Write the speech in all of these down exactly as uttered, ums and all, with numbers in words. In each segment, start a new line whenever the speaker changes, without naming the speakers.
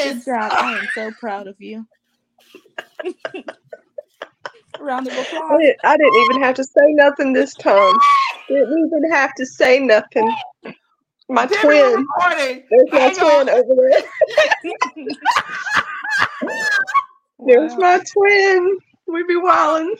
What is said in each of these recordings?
Good job. I am so proud of you. Round of applause.
I didn't, I didn't even have to say nothing this time. Didn't even have to say nothing. My
Did
twin. There's my
hey,
twin over there. There's
Wow.
my twin. We be wilding.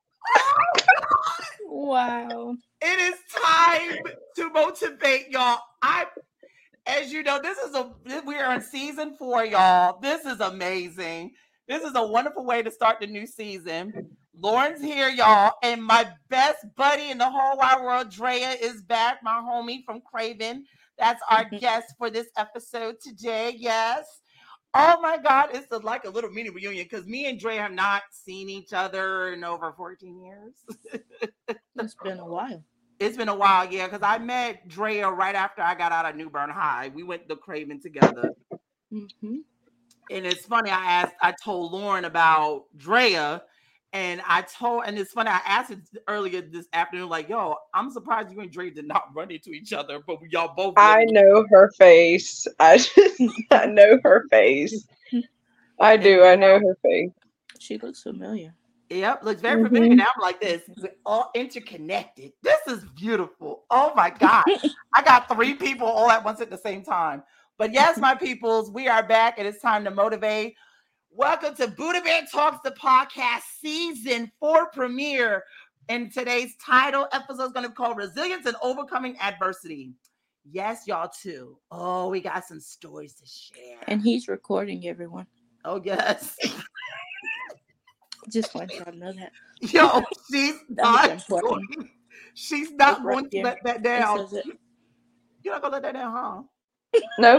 Wow.
It is time to motivate y'all. I, as you know, this is a we are in season four, y'all. This is amazing. This is a wonderful way to start the new season. Lauren's here, y'all, and my best buddy in the whole wide world, Drea, is back. My homie from Craven. That's our guest for this episode today. Yes. Oh my God, it's a, like a little mini reunion because me and Dre have not seen each other in over fourteen years.
It's been a while.
It's been a while, yeah, because I met Drea right after I got out of New Bern High. We went to Craven together.
Mm-hmm.
And it's funny, I asked, I told Lauren about Drea, and I told, and it's funny, I asked it earlier this afternoon, like, yo, I'm surprised you and Drea did not run into each other, but y'all both.
I know her face. I just, I know her face. I do. I know her face.
She looks familiar.
Yep, looks very mm-hmm. familiar. Now I'm like this. We're all interconnected. This is beautiful. Oh my God. I got three people all at once at the same time. But yes, my peoples, we are back and it's time to motivate. Welcome to Buddha Bear Talks, the podcast season four premiere. And today's title episode is going to be called Resilience and Overcoming Adversity. Yes, y'all too. Oh, we got some stories to share.
And he's recording, everyone.
Oh, yes.
Just want y'all to know that.
Yo, she's not going, she's not right going to let that down. You're not going to let that down, huh?
No.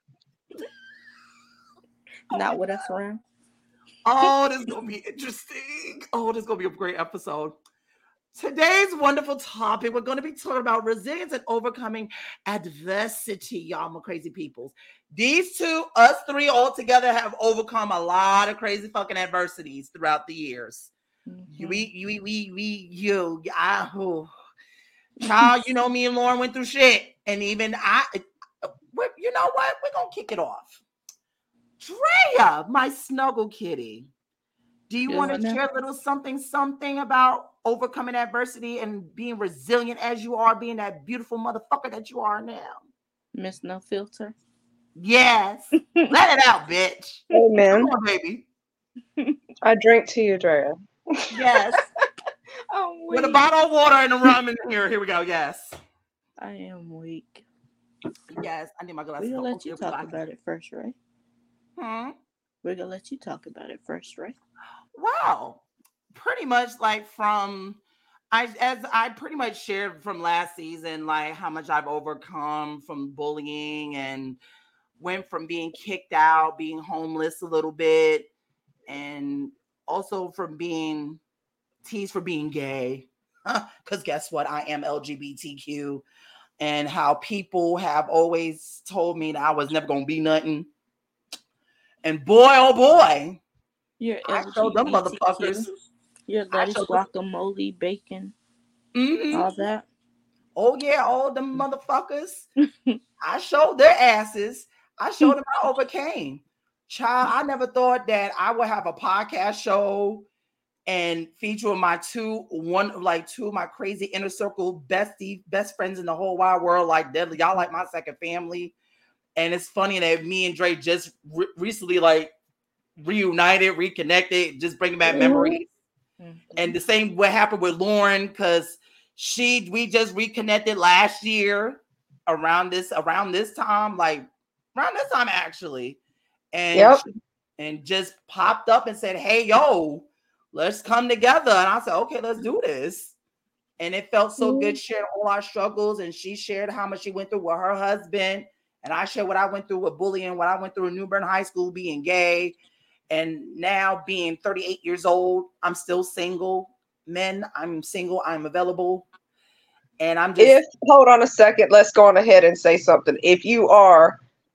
Not with us around.
Oh, this is going to be interesting. Oh, this is going to be a great episode. Today's wonderful topic, we're going to be talking about resilience and overcoming adversity, y'all, my crazy peoples. These two, us three all together have overcome a lot of crazy fucking adversities throughout the years. Mm-hmm. We, we, we, we, you, I, oh, child, you know, me and Lauren went through shit. And even I, you know what? We're going to kick it off. Drea, my snuggle kitty. Do you want to share a little something, something about overcoming adversity and being resilient as you are, being that beautiful motherfucker that you are now?
Miss No Filter.
Yes. Let it out, bitch.
Amen.
Come on, baby.
I drink to you, Drea.
Yes. With a bottle of water and a rum in here. Here we go. Yes.
I am weak.
Yes. I need my glasses.
We're going to let you talk about it first, right?
Hmm?
We're going to let you talk about it first, right?
Wow. Pretty much like from, I as I pretty much shared from last season, like how much I've overcome from bullying and went from being kicked out, being homeless a little bit, and also from being teased for being gay. Because guess what? I am L G B T Q. And how people have always told me that I was never going to be nothing. And boy, oh boy.
You're
I showed them motherfuckers.
Your lettuce, guacamole, bacon,
mm-hmm.
all that.
Oh, yeah, all them motherfuckers. I showed their asses. I showed them I overcame. Child, I never thought that I would have a podcast show and feature my two, one, like two of my crazy inner circle bestie, best friends in the whole wide world. Like, y'all like my second family. And it's funny that me and Dre just re- recently, like, reunited, reconnected, just bringing back memories. Mm-hmm. And the same what happened with Lauren, because she we just reconnected last year around this around this time, like around this time actually, and
yep.
she, and just popped up and said, "Hey, yo, let's come together." And I said, "Okay, let's do this." And it felt so mm-hmm. good sharing all our struggles, and she shared how much she went through with her husband, and I shared what I went through with bullying, what I went through in New Bern High School, being gay. And now being thirty-eight years old, I'm still single. Men, I'm single. I'm available. And I'm just...
If, hold on a second. Let's go on ahead and say something. If you are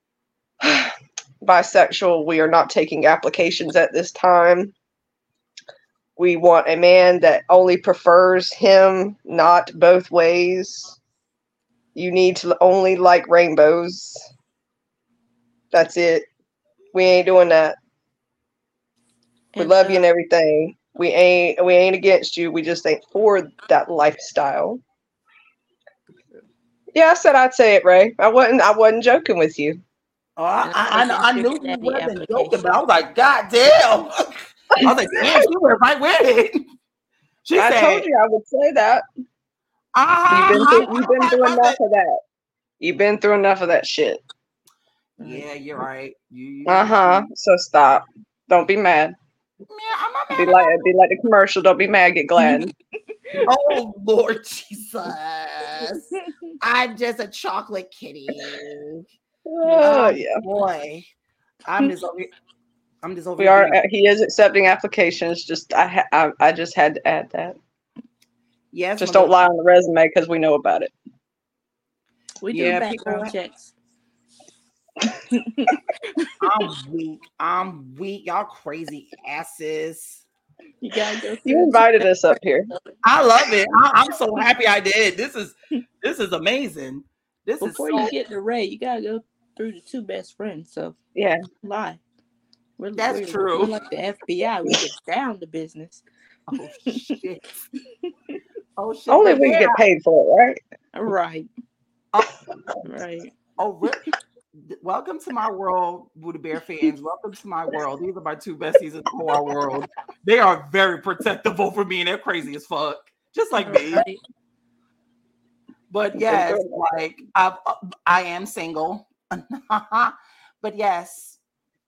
bisexual, we are not taking applications at this time. We want a man that only prefers him, not both ways. You need to only like rainbows. That's it. We ain't doing that. We
And,
love you and
uh,
everything. We ain't we ain't against you. We just ain't for that lifestyle. Yeah, I said I'd say it, Ray. I wasn't I wasn't joking with you.
Oh, I,
and
I,
I'm
I, I
taking
knew
Sugar
you
Daddy
wasn't joking, but
application.
I was like, God damn. I was like, damn, she went right with it. She
I
said,
told you I would say that.
uh-huh,
You've been
uh-huh,
through, you've been
right
through
with
enough
it.
of that. You've been through enough of that shit.
Yeah, you're right. You, you
Uh huh. So stop. Don't be mad.
Yeah, I'm not mad
Be
at
like be like the commercial. Don't be mad. Get glad.
that. Oh, Lord Jesus. I'm just a chocolate kitty.
Oh
Oh,
yeah.
boy. I'm just over I'm just over
We
here
are.
being-
uh, He is accepting applications. Just I ha- I, I just had to add that.
Yes,
Just
my
don't
little-
lie on the resume because we know about it.
We do
Yeah,
background
people-
checks.
I'm weak. I'm weak. Y'all crazy asses.
You gotta go
You
through.
invited us up here.
I love it. I, I'm so happy I did. This is this is amazing. This
Before
is so,
you get to Ray, you gotta go through the two best friends. So
Yeah.
lie. We're,
That's
we're,
true.
We're like the F B I. We get down to business.
oh shit. Oh shit.
Only
But
we
yeah.
get paid for it, right?
Right.
Oh,
Right.
oh really? Welcome to my world, Buddha Bear fans. Welcome to my world. These are my two besties in the whole world. They are very protective over me and they're crazy as fuck. Just like me.
Right.
But yes, like I, I am single. But yes,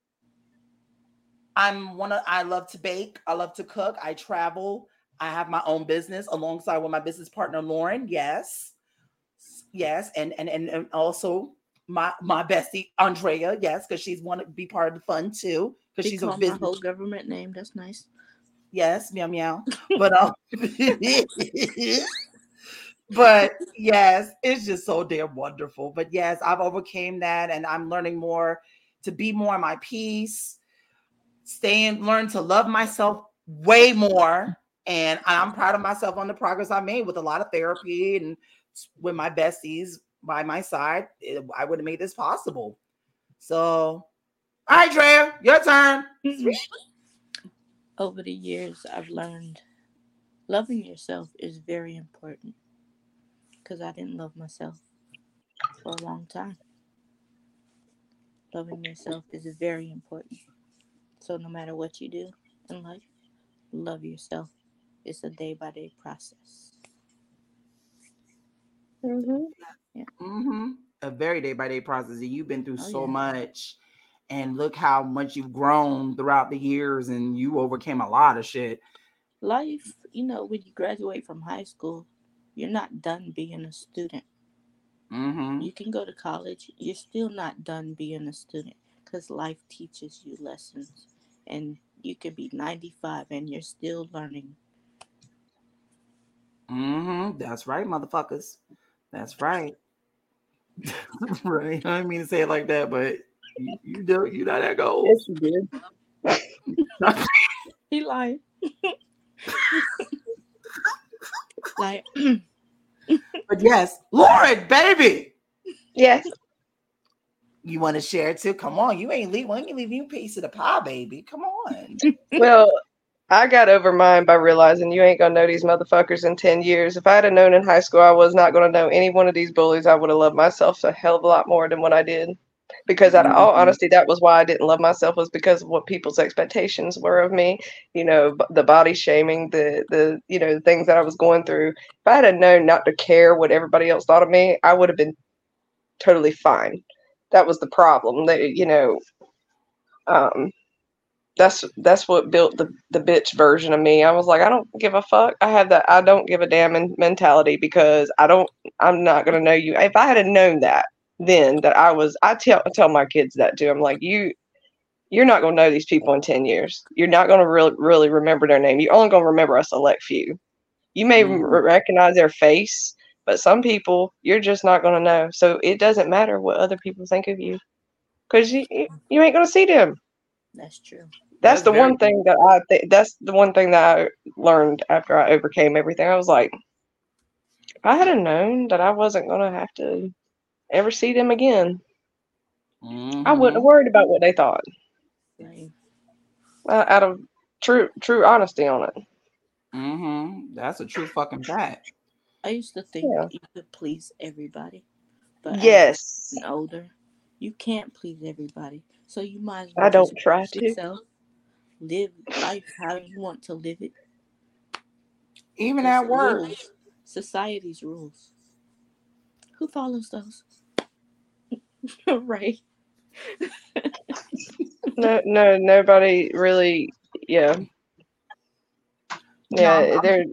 I'm one of. I love to bake. I love to cook. I travel. I have my own business alongside with my business partner Lauren. Yes, yes, and and and, and also my my bestie Andrea. Yes, because she's want to be part of the fun too. Because
She
she's a
called my
business.
whole government name. That's nice.
Yes, meow meow. But um, but yes, it's just so damn wonderful. But yes, I've overcame that, and I'm learning more to be more in my peace, stay and learn to love myself way more. And I'm proud of myself on the progress I made with a lot of therapy and with my besties by my side. It, I would have made this possible. So, all right, Drea, your turn.
Over the years, I've learned loving yourself is very important because I didn't love myself for a long time. Loving yourself is very important. So, no matter what you do in life, love yourself. It's a day by day process.
Mm-hmm.
Yeah.
Mm-hmm. A very day by day process. And you've been through
Oh,
so
yeah.
much. And look how much you've grown throughout the years, and you overcame a lot of shit.
Life, you know, when you graduate from high school, you're not done being a student.
Mm-hmm.
You can go to college, you're still not done being a student because life teaches you lessons. And you can be ninety-five and you're still learning.
Mm-hmm. That's right, motherfuckers. That's right. Right. I didn't mean to say it like that, but you, you do you know that goes.
Yes, you did.
He lying. Like,
But yes, Lauren, baby.
Yes.
You want to share too? Come on, you ain't leave. When you leave you a piece of the pie, baby. Come on.
Well, I got over mine by realizing you ain't gonna know these motherfuckers in ten years. If I had known in high school I was not gonna know any one of these bullies, I would have loved myself a hell of a lot more than what I did. Because out of all honesty, that was why I didn't love myself, was because of what people's expectations were of me. You know, b- the body shaming, the the you know the things that I was going through. If I had known not to care what everybody else thought of me, I would have been totally fine. That was the problem. That you know, um, that's that's what built the the bitch version of me. I was like, I don't give a fuck. I have that I don't give a damn men- mentality because I don't. I'm not gonna know you. If I had known that then that I was, I tell I tell my kids that too. I'm like, you you're not gonna know these people in ten years. You're not gonna really really remember their name. You're only gonna remember a select few. You may
Mhm.
r- recognize their face, but some people you're just not gonna know. So it doesn't matter what other people think of you because you you you ain't gonna see them.
that's true.
That's
That's
the
very
one thing that I think. That's the one thing that I learned after I overcame everything. I was like, if I had known that I wasn't gonna have to ever see them again, I wouldn't have
Mhm.
worried about what they thought. uh, out of true true honesty on it.
Mm-hmm. That's a true fucking fact.
I used to think
Yeah.
you could please everybody, but as
Yes.
I'm older, you can't please everybody. So you might as
I
well just
don't try
please
to.
yourself, live life how you want to live it.
Even
Because
at work.
rules, society's rules. Who follows those? Right.
No, no, nobody really. Yeah,
No, I'm,
yeah.
I'm
They're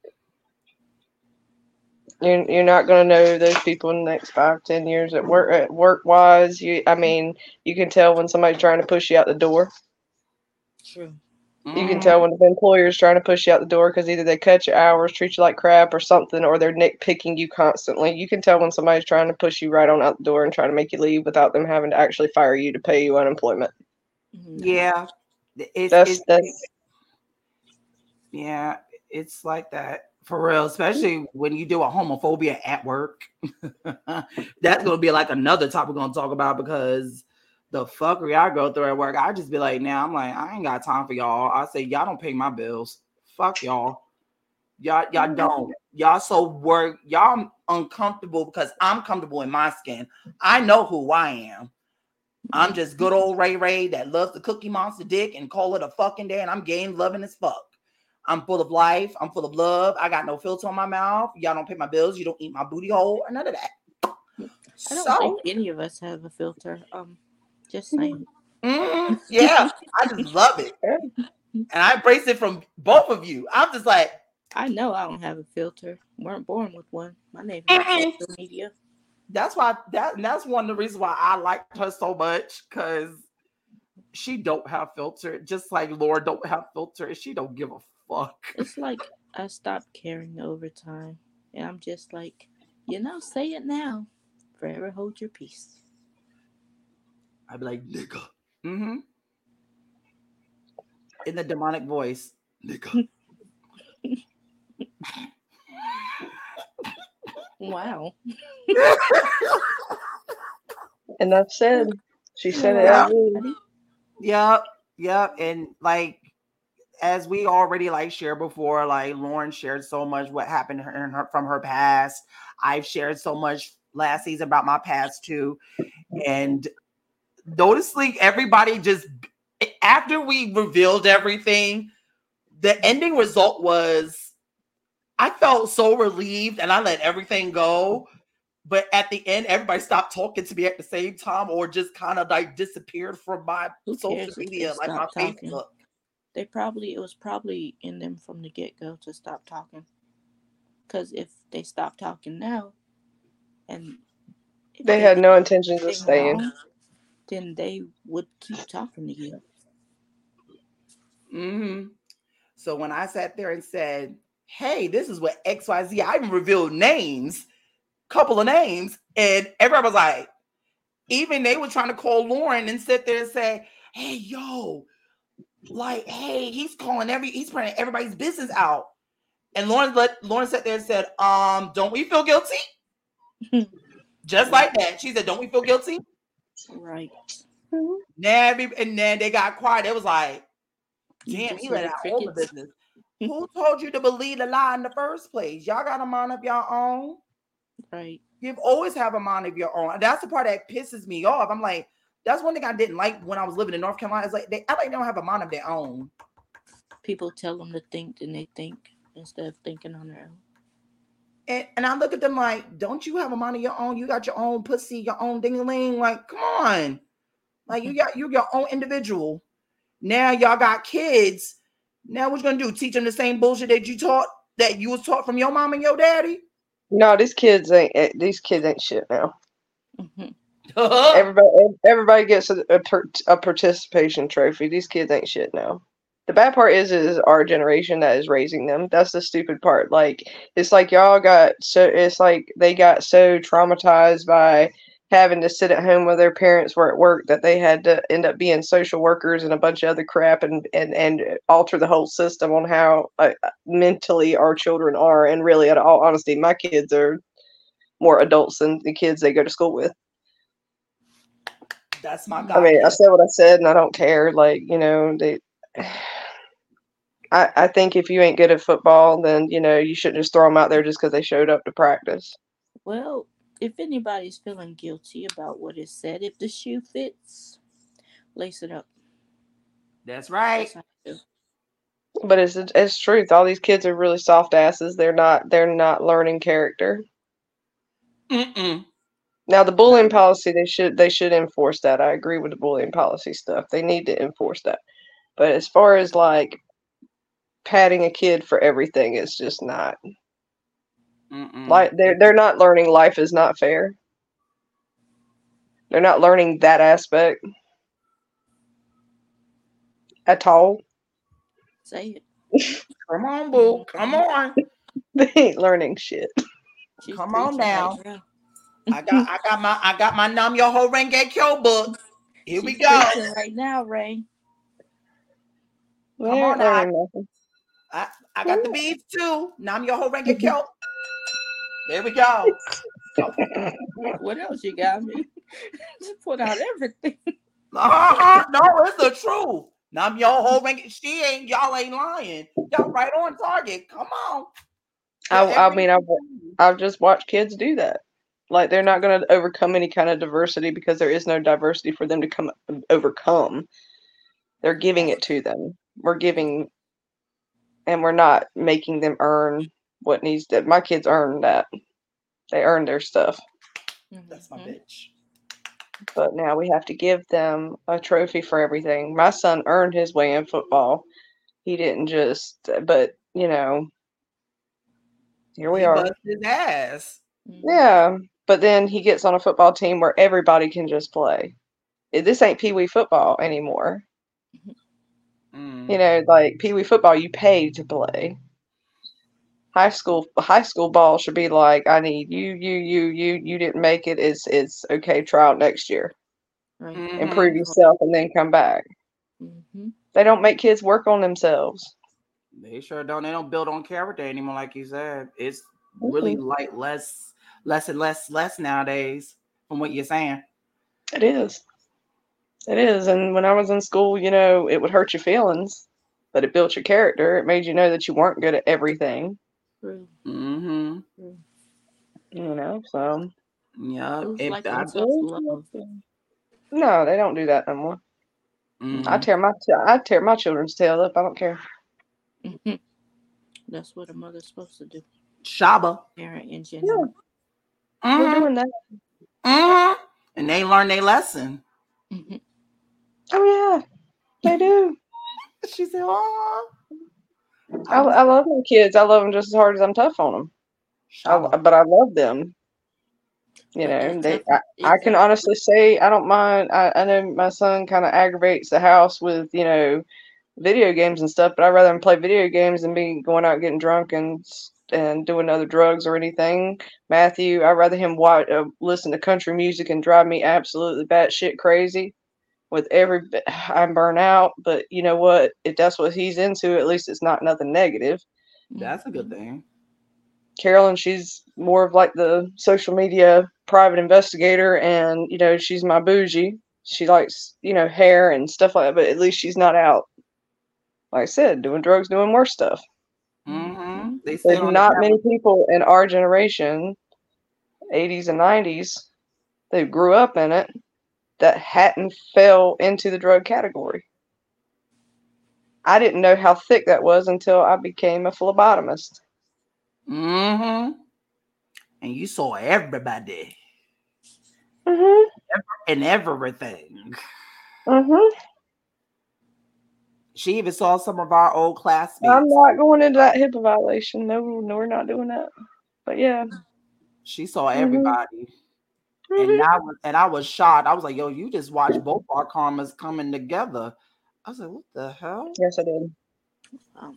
you're you're not gonna know those people in the next five, ten years at work. At work wise, you. I mean, you can tell when somebody's trying to push you out the door.
True.
You can
mhm.
tell when the employer's trying to push you out the door because either they cut your hours, treat you like crap, or something, or they're nitpicking you constantly. You can tell when somebody's trying to push you right on out the door and trying to make you leave without them having to actually fire you to pay you unemployment.
Mhm.
Yeah. It's
That's
it's
that's
yeah, it's like that for real, especially when you do a homophobia at work. That's gonna be like another topic we're gonna talk about because the fuckery I go through at work, I just be like, now I'm like, I ain't got time for y'all. I say, y'all don't pay my bills. Fuck y'all. Y'all, y'all don't. Y'all so work. Y'all uncomfortable because I'm comfortable in my skin. I know who I am. I'm just good old Ray Ray that loves the Cookie Monster dick and call it a fucking day, and I'm game loving as fuck. I'm full of life. I'm full of love. I got no filter on my mouth. Y'all don't pay my bills. You don't eat my booty hole or none of that.
I don't think
So,
any of us have a filter. Um, just saying.
mm, yeah, I just love it. And I embrace it from both of you. I'm just like,
I know I don't have a filter. Weren't born with one. My name is
mm-mm.
social media.
That's why that and that's one of the reasons why I liked her so much because she don't have filter, just like Laura don't have filter, and she don't give a fuck.
It's like I stopped caring over time, and I'm just like, you know, say it now. Forever hold your peace.
I'd be like, nigga. Mm-hmm. In the demonic voice, nigga.
Wow.
enough said. She said it
Yeah.
as is.
Alrighty.
Yep, yep. And like as we already like shared before, like Lauren shared so much what happened to her, in her from her past. I've shared so much last season about my past too. And noticeably, everybody just after we revealed everything, the ending result was I felt so relieved and I let everything go. But at the end, everybody stopped talking to me at the same time or just kind of like disappeared from my
Who
social
cares if they
media, like my
stop talking?
Facebook.
They probably it was probably in them from the get go to stop talking. Because if they stop talking now, and if
They
they
had
did
no intentions of
anything
staying.
wrong, then they would keep talking to you.
Mm-hmm. So when I sat there and said, hey, this is what X Y Z, I even revealed names, couple of names, and everybody was like, even they were trying to call Lauren and sit there and say, hey, yo, like, hey, he's calling every, he's putting everybody's business out. And Lauren let Lauren sat there and said, um, don't we feel guilty? Just like that. She said, don't we feel guilty?
Right.
Now, and then they got quiet. It was like,
You
damn,
just
he
hear
let
the
out all the
crickets.
business. Who told you to believe the lie in the first place? Y'all got a mind of your own.
Right.
You've always have a mind of your own. That's the part that pisses me off. I'm like, that's one thing I didn't like when I was living in North Carolina. It's like they act like they don't have a mind of their own.
People tell them to think, then they think instead of thinking on their own.
And, and I look at them like, don't you have a mind of your own? You got your own pussy, your own ding-a-ling. Like, come on. Like, you got you're your own individual. Now y'all got kids. Now what you gonna do? Teach them the same bullshit that you taught, that you was taught from your mom and your daddy?
No, these kids ain't. eh, These kids ain't shit now.
Mm-hmm.
Everybody, everybody gets a, a, a participation trophy. These kids ain't shit now. The bad part is, is our generation that is raising them. That's the stupid part. Like, it's like y'all got so. It's like they got so traumatized by having to sit at home while their parents were at work that they had to end up being social workers and a bunch of other crap and and and alter the whole system on how uh, mentally our children are. And really, in all honesty, my kids are more adults than the kids they go to school with.
That's my
I
God
mean, I
kid.
said what I said, and I don't care. Like, you know, they I, I think if you ain't good at football, then, you know, you shouldn't just throw them out there just because they showed up to practice.
Well, if anybody's feeling guilty about what is said, if the shoe fits, lace it up.
That's right.
That's
But it's it's truth. All these kids are really soft asses. They're not they're not learning character.
Mm-mm.
Now the bullying policy, they should they should enforce that. I agree with the bullying policy stuff. They need to enforce that. But as far as like patting a kid for everything, it's just not.
Mm-mm.
Like they're they're not learning life is not fair. They're not learning that aspect at all.
Say it.
Come on, boo. Come on.
They ain't learning shit.
She's
Come on
preaching
now.
right now.
I got I got my I got my Nam Yoho Renge Kyo book. Here we
She's
go.
preaching right now, Ray.
They
Come
ain't
on now.
learning nothing.
I, I got the beads too. Nam Yoho Renge Kyo. There we go.
What else you got me? Just put out everything.
Uh-huh. No, it's the truth. Nam Yoho Renge. She ain't. Y'all ain't lying. Y'all right on target. Come on.
I, I mean, I've, I've just watched kids do that. Like, they're not going to overcome any kind of diversity because there is no diversity for them to come overcome. They're giving it to them. We're giving, and we're not making them earn what needs to. My kids earn that. They earn their stuff.
That's my bitch.
But now we have to give them a trophy for everything. My son earned his way in football. He didn't just, but, you know, here we
he
are.
Busted his ass.
Yeah, but then he gets on a football team where everybody can just play. This ain't Pee Wee football anymore.
Mm.
You know, like Pee Wee football, you pay to play. High school, high school ball should be like, I need you, you, you, you. You didn't make it. It's it's okay. Try out next year.
Right.
Mm-hmm.
Improve yourself, and then come back.
Mm-hmm.
They don't make kids work on themselves.
They sure don't. They don't build on character anymore, like you said. It's really
Mm-hmm.
like less, less and less, less nowadays. From what you're saying,
it is. It is. And when I was in school, you know, it would hurt your feelings, but it built your character. It made you know that you weren't good at everything.
True.
Mm-hmm.
True.
You know, so
yeah.
It was
If
like
I,
self-love.
No, they don't do that no more.
mm-hmm.
I tear my I tear my children's tail up. I don't care.
Mm-hmm. That's what a mother's supposed to do.
Shaba.
Parent in
Yeah,
general.
Mm-hmm.
we're doing that.
Mm-hmm. And they learn their lesson.
Mm-hmm.
Oh yeah, they do.
She said, "Oh,
I, I love my kids. I love them just as hard as I'm tough on them. I, but I love them. You
But
know,
that
they.
tough-
I, I can
exactly.
honestly say I don't mind. I, I know my son kind of aggravates the house with, you know, video games and stuff, but I'd rather him play video games than be going out getting drunk and and doing other drugs or anything. Matthew, I'd rather him watch, uh, listen to country music and drive me absolutely batshit crazy. With every, I'm burnt out, but you know what? If that's what he's into, at least it's not nothing negative.
That's a good thing.
Carolyn, she's more of like the social media private investigator, and you know, she's my bougie. She likes, you know, hair and stuff like that, but at least she's not out, like I said, doing drugs, doing worse stuff.
Mm-hmm. They
There's not many people in our generation, eighties and nineties, that grew up in it, that hadn't fell into the drug category. I didn't know how thick that was until I became a phlebotomist.
Mm-hmm. And you saw everybody.
Mm-hmm.
And everything.
Mm-hmm.
She even saw some of our old classmates.
I'm not going into that HIPAA violation. No, no, we're not doing that. But yeah.
She saw everybody.
Mm-hmm.
And I was and I was shocked. I was like, yo, you just watched both our karmas coming together. I was like, what the hell?
Yes, I did.
Um,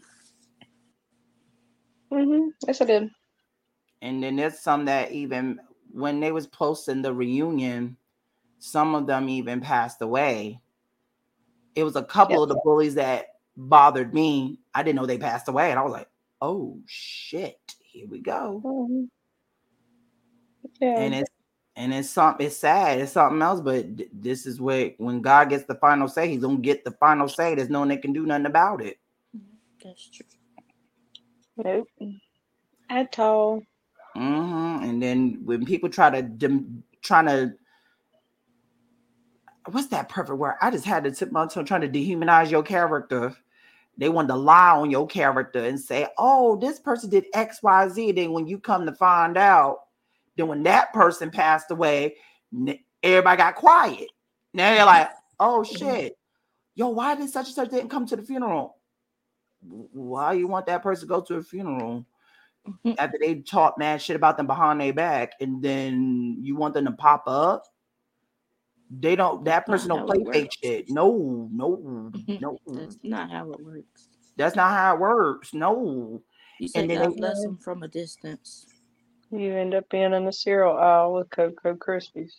mm-hmm. Yes, I did.
And then there's some that even when they was posting the reunion, some of them even passed away. It was a couple
Yes.
of the bullies that bothered me. I didn't know they passed away. And I was like, oh shit, here we go.
Mm-hmm. Yeah.
And it's And it's something, it's sad, it's something else, but th- this is where when God gets the final say, he's gonna get the final say. There's no one that can do nothing about it.
That's true.
Nope. At all.
Mm-hmm. And then when people try to dem- trying to what's that perfect word? I just had to tip my tongue trying to dehumanize your character. They want to lie on your character and say, oh, this person did X, Y, Z. Then when you come to find out, then when that person passed away, everybody got quiet. Now they're like, oh shit. Yo, why did such and such didn't come to the funeral? Why you want that person to go to a funeral after they talk mad shit about them behind their back, and then you want them to pop up? They don't. That person don't play fake shit. No, no, no.
That's not how it works.
That's not how it works. No.
You say God bless them from a distance.
You end up being in the cereal aisle with Cocoa Krispies.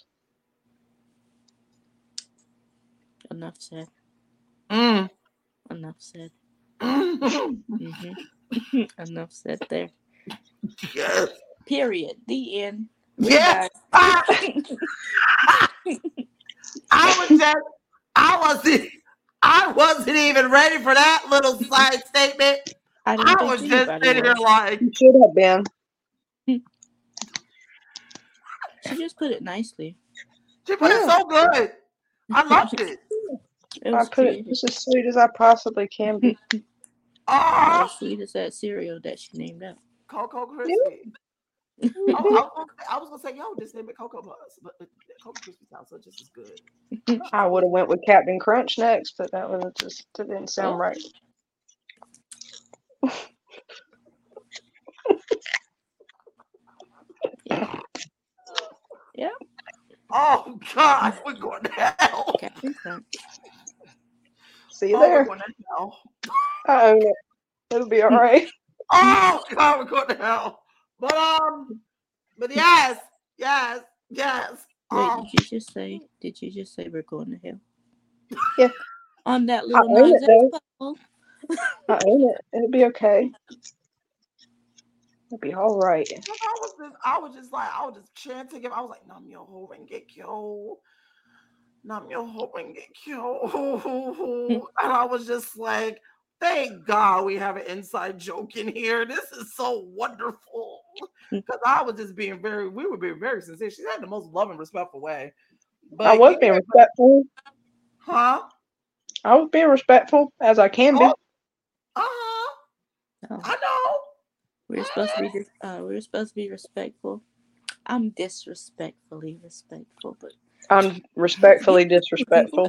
Enough said.
Mm.
Enough said. mm-hmm. Enough said there.
Yes.
Period. The end.
Yes. I, I was just. I wasn't. I wasn't even ready for that little side statement. I, I was just sitting here like.
You should have been.
She just put it nicely.
She put yeah. it so good. I loved it.
it
I put it just as sweet as I possibly can be.
Oh,
as sweet as that cereal that she named up.
Cocoa Krispies. Yeah. I, I, I was gonna say, yo, just name it Cocoa Puffs, but uh, Cocoa Krispies sounds so just as good.
I would have went with Captain Crunch next, but that was just that didn't sound oh. right.
yeah. Yeah.
Oh God, we're going to hell.
Captain Crunch.
See you oh, there.
We're going to hell.
I own it. It'll be all right.
Oh God, we're going to hell. But um, but yes, yes, yes.
Wait,
um,
did you just say? Did you just say we're going to hell?
Yeah.
On that little nine
I own it. It'll be okay. It'll be all right.
I was just, I was just like, I was just chanting him. I was like, Nam Myoho Renge Kyo, Nam Myoho Renge Kyo, and I was just like, thank God we have an inside joke in here. This is so wonderful. Because I was just being very, we were being very sincere. She had the most loving, respectful way.
But I was being respectful.
Huh?
I was being respectful as I can be.
Oh. Uh-huh. Oh. I know.
We're supposed to be uh, we're supposed to be respectful. I'm disrespectfully respectful, but
I'm respectfully disrespectful.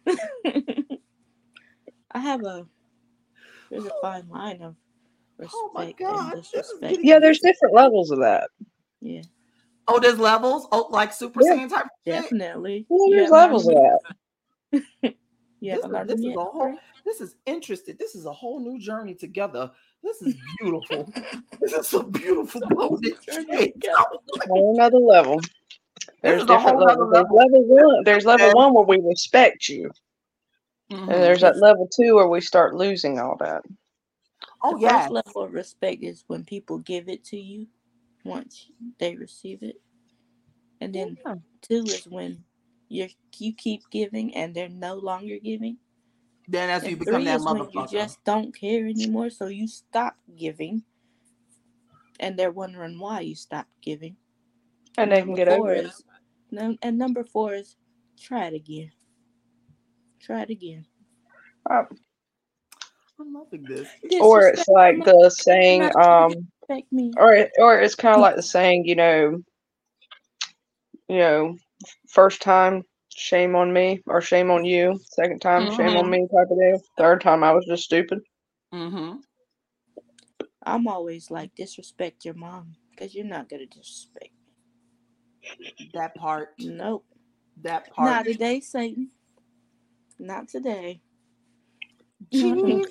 I have a there's a fine line of respect oh my God. and disrespect.
Yeah, there's different levels of that.
Yeah.
Oh, there's levels? Oh, like Super
yeah.
Saiyan type of
Definitely.
Yeah, there's levels of that.
Yeah,
this, is, this is a whole this is interesting. This is a whole new journey together. This is beautiful. This is a beautiful journey.
Whole another level. There's different levels. There's level one. There's level one where we respect you. Mm-hmm. And there's that level two where we start losing all that.
Oh, yeah. The first level of respect is when people give it to you once they receive it. And then yeah. two is when you you keep giving and they're no longer giving.
Then as
and
you become that motherfucker.
When you just don't care anymore, so you stop giving. And they're wondering why you stopped giving.
And, and they can get over it.
Is, and number four is try it again. Try it again.
Um,
I'm loving this.
Or it's like the saying, um, or or it's kind of like the saying, you know, you know, first time, shame on me, or shame on you. Second time, mm-hmm. shame on me, type of deal. Third time, I was just stupid.
Mm-hmm.
I'm always like, disrespect your mom, because you're not gonna disrespect
me. That part.
Nope.
That part.
Not today, Satan. Not today.
Jesus.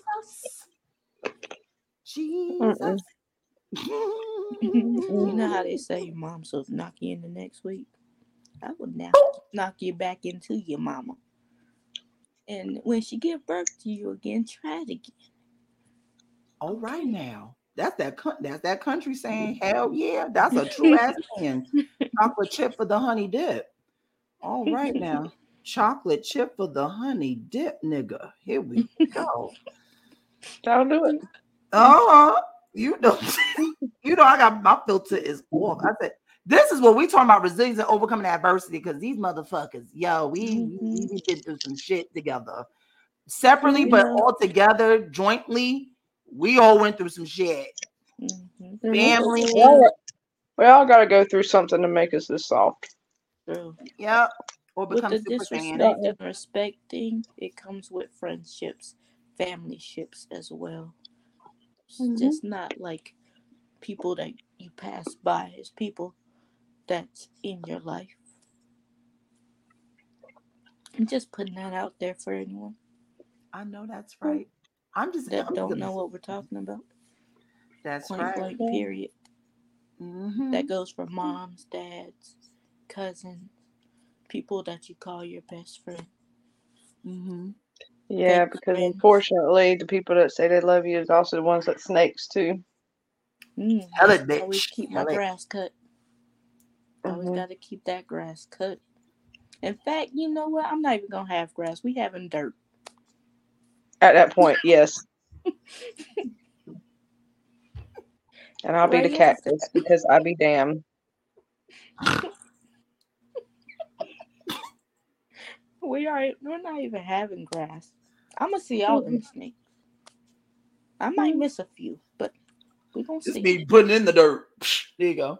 Jesus.
You know how they say your mom's will knock you in the next week? I would now knock you back into your mama. And when she give birth to you again, try it again.
All right now. That's that. That's that country saying, "Hell yeah!" That's a true ass thing. Chocolate chip for the honey dip. All right now, chocolate chip for the honey dip, nigga. Here we go.
I'll do it.
Oh, you know, you know, I got my filter is off. I said, this is what we talking about: resilience and overcoming adversity. Because these motherfuckers, yo, we mm-hmm. we, we been through some shit together, separately, you but know. all together, jointly. We all went through some shit. Mm-hmm. Family.
We all, we all got to go through something to make us this soft.
True. Yep.
Or become with the disrespect and respecting, it comes with friendships, family ships as well. It's mm-hmm. just not like people that you pass by. It's people that's in your life. I'm just putting that out there for anyone.
I know that's right. I'm just
that
I'm
don't
just,
know what we're talking about.
That's
Point
right.
Blank, period. Mm-hmm. That goes for moms, dads, cousins, people that you call your best friend.
Mm-hmm. Yeah, Fake because friends. Unfortunately, the people that say they love you is also the ones that snakes too.
Mm,
Tell it, bitch.
I always keep my
Tell
grass it. cut. I always mm-hmm. got to keep that grass cut. In fact, you know what? I'm not even gonna have grass. We having dirt.
At that point, yes. And I'll right be the cactus because I be damn.
We are. We're not even having grass. I'm gonna see all them snakes. I might miss a few, but we gonna
Just
see.
Just be putting in the dirt. There you go.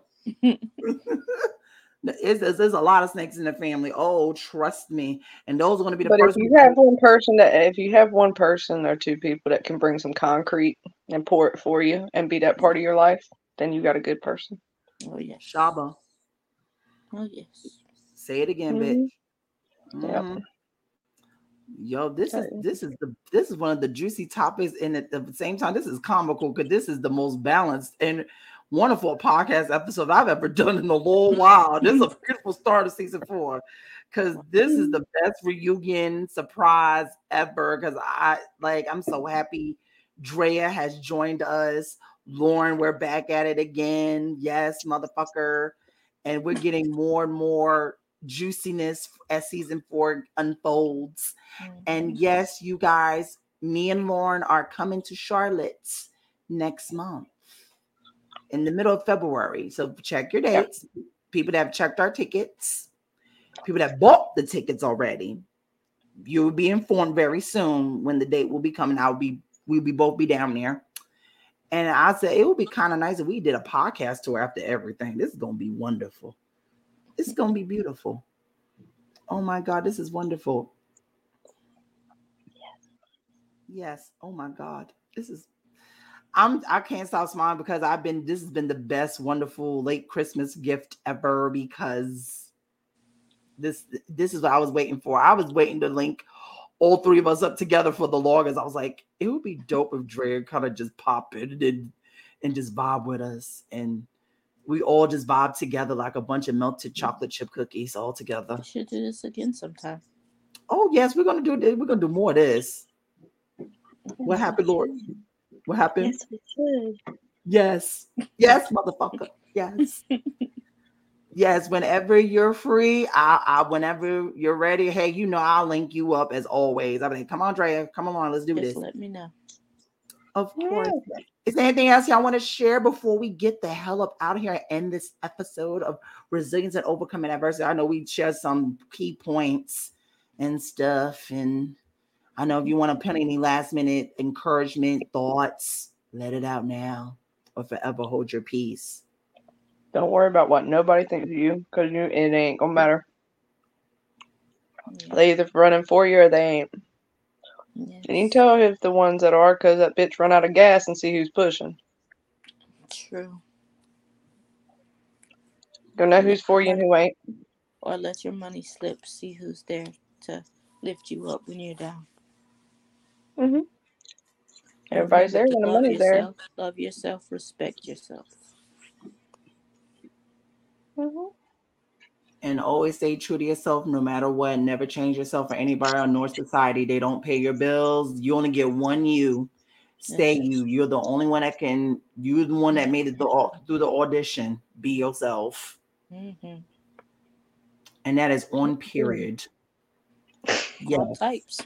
It's, it's, there's a lot of snakes in the family. Oh, trust me. And those are going to be the
but
first.
But if you have one person that, if you have one person or two people that can bring some concrete and pour it for you and be that part of your life, then you got a good person.
Oh yes,
Shaba.
Oh yes.
Say it again, mm-hmm. bitch. Mm-hmm. Yep. Yo, this is this is the this is one of the juicy topics, and at the same time, this is comical because this is the most balanced and wonderful podcast episode I've ever done in a long while. This is a beautiful start of season four because this is the best reunion surprise ever. Because I like I'm so happy Drea has joined us. Lauren, we're back at it again. Yes, motherfucker, and we're getting more and more juiciness as season four unfolds. Mm-hmm. And yes, you guys, me and Lauren are coming to Charlotte next month in the middle of February. So check your dates. Yep. People that have checked our tickets, people that bought the tickets already, you will be informed very soon when the date will be coming. I'll be we'll be both be down there. And I said it would be kind of nice if we did a podcast tour after everything. This is gonna be wonderful. It's gonna be beautiful. Oh my God, this is wonderful. Yes. Yes. Oh my God. This is I'm I can't stop smiling because I've been this has been the best, wonderful late Christmas gift ever because this this is what I was waiting for. I was waiting to link all three of us up together for the longest. I was like, it would be dope if Drea kind of just pop in and, and just vibe with us. And we all just vibe together like a bunch of melted chocolate chip cookies all together.
We should do this again sometime.
Oh, yes, we're going to do this. We're going to do more of this. What happened, Lord? What happened?
Yes, we should.
Yes. Yes, motherfucker. Yes. Yes, whenever you're free, I, I whenever you're ready, hey, you know, I'll link you up as always. I'll be like, come on, Drea, come along, let's do
Just
this.
Let me know.
Of course. Yeah. Is there anything else y'all want to share before we get the hell up out of here and end this episode of Resilience and Overcoming Adversity? I know we shared some key points and stuff, and I know if you want to put any last minute encouragement, thoughts, let it out now or forever hold your peace.
Don't worry about what nobody thinks of you, because you it ain't gonna matter. Yeah. They either running for you or they ain't. Yes. And you can tell if the ones that are, because that bitch run out of gas and see who's pushing.
True.
Go know who's for you and who ain't.
Or let your money slip. See who's there to lift you up when you're down.
Mm-hmm. Everybody's there when the money's there.
Love yourself. Respect yourself.
Mm-hmm.
And always stay true to yourself no matter what. Never change yourself for anybody or nor society. They don't pay your bills. You only get one you. Stay you. You're the only one that can. You're the one that made it the, through the audition. Be yourself.
Mm-hmm.
And that is on period.
Yeah. All types.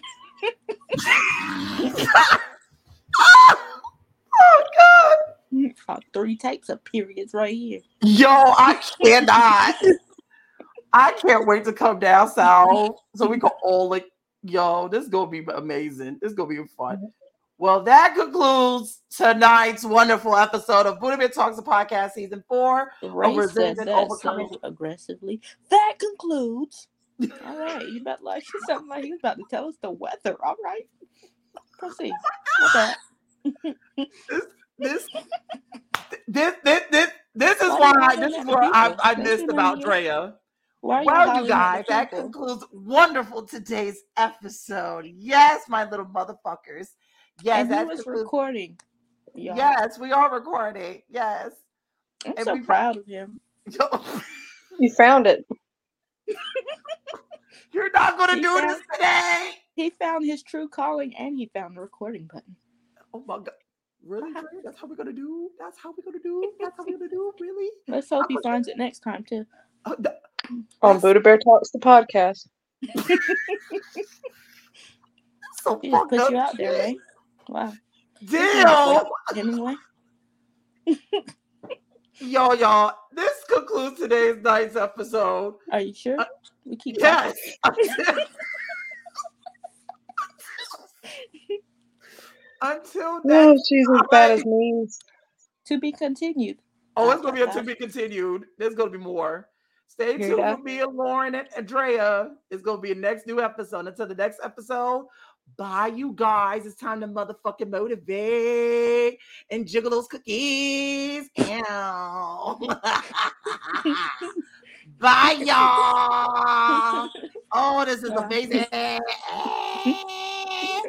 Oh God!
Uh, three types of periods right here.
Yo, I cannot. I can't wait to come down south so we can all like. Yo, this is gonna be amazing. This is gonna be fun. Well, that concludes tonight's wonderful episode of Buddha Bear Talks, the podcast, season four.
Ray said that overcoming so aggressively. That concludes. All right, you bet like something like he was about to tell us the weather. All right, proceed. What's that?
this, this, this, this, this, this is why. why this is what I, I missed about Drea.
Why
well, you guys, that concludes wonderful today's episode. Yes, my little motherfuckers. Yes,
and he was concludes. recording.
Y'all. Yes, we are recording. Yes,
I'm and so we, proud of him.
You found it.
You're not going to do
found,
this today.
He found his true calling, and he found the recording button.
Oh my God! Really? That's how we're gonna do? That's how we're gonna do? That's how we're gonna do? Really?
Let's hope he finds it next time too.
Uh, the,
On Buddha Bear Talks, the podcast.
So
he just put you out there, right? Wow.
Damn.
Anyway.
Yo, y'all. This concludes today's night's episode.
Are you sure?
Uh,
we keep
yes. Until next
oh, she's as bad as means.
To be continued.
Oh, it's gonna be a to be continued. There's gonna be more. Stay tuned for me and Lauren and Andrea. It's gonna be a next new episode. Until the next episode, bye, you guys. It's time to motherfucking motivate and jiggle those cookies. Ow. Bye, y'all. Oh, this is amazing.